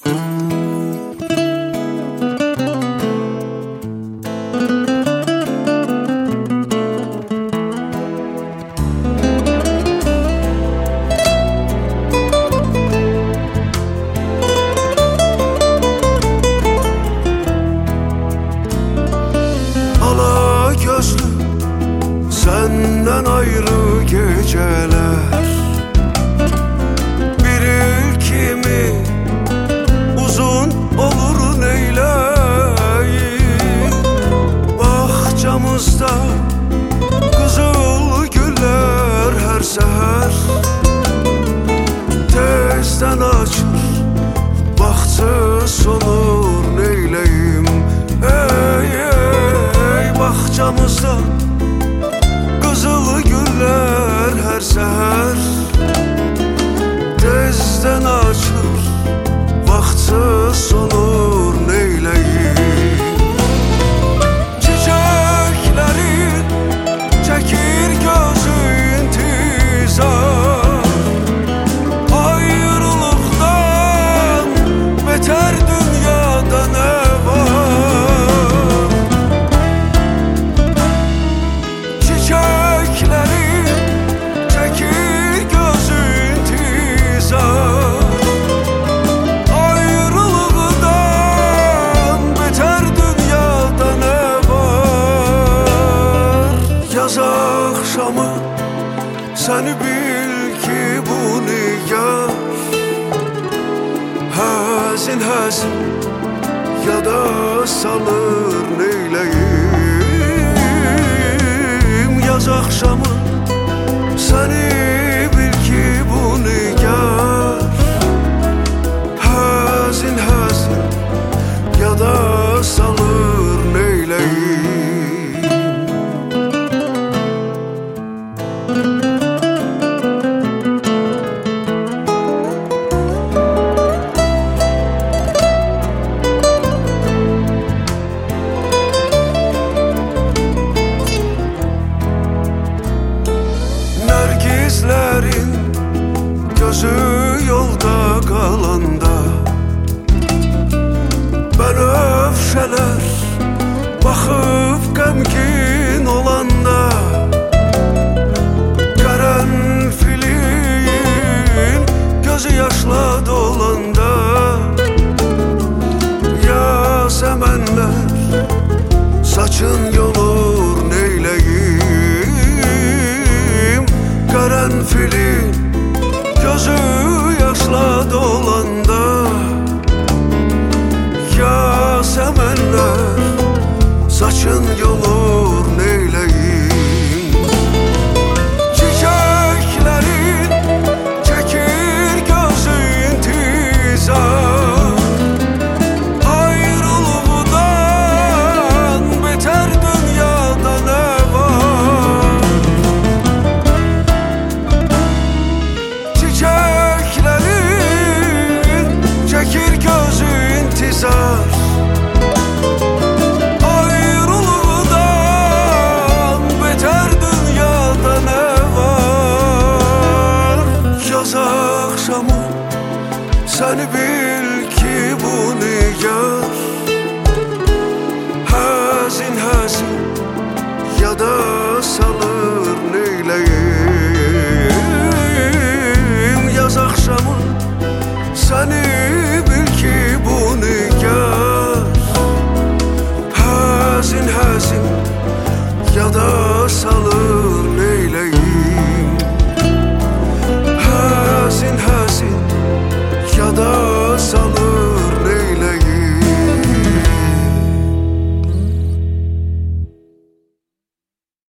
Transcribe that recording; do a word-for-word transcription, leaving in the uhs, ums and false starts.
Senden ayrı geceler, bir ilkimi uzun olur neyleyim. Bahçamızda kızıl güller her seher tezden açır, bahtı solur neyleyim. Ey ey bahçamızda kızıl güller her seher tezden açır, vaxtı solur neyleyim. Çiçeklerin çekir gözü intizar, ayrılıktan beter dünyada ne var? Çiçeklerin çekir gözü intizar, ayrılıktan beter dünyada ne var? Yaz akşamı seni bil ki bu nigar hazin hazin ya da salır neyleyim. Yaz akşamı seni bil ki bu nigar hazin hazin ya da salır neyleyim. Nergislerin gözü yolda kalanda, ben öfşeler bakıp qəmgin olanda, karanfilin gözü yaşla dolanda, ya semenler saçın yolur neyleyim. Karanfilin gözü yaşla dolanda, ya semenler saçın yolur neyleyim. Çiçeklerin çekir gözü intizar, ayrılıktan beter dünyada ne var? Çiçeklerin çekir gözü intizar, ayrılıktan beter dünyada ne var? Yaz akşamı seni bil ki bu nigar hazin hazin ya da salır neyleyim. Yaz akşamı seni bil ki bu nigar hazin hazin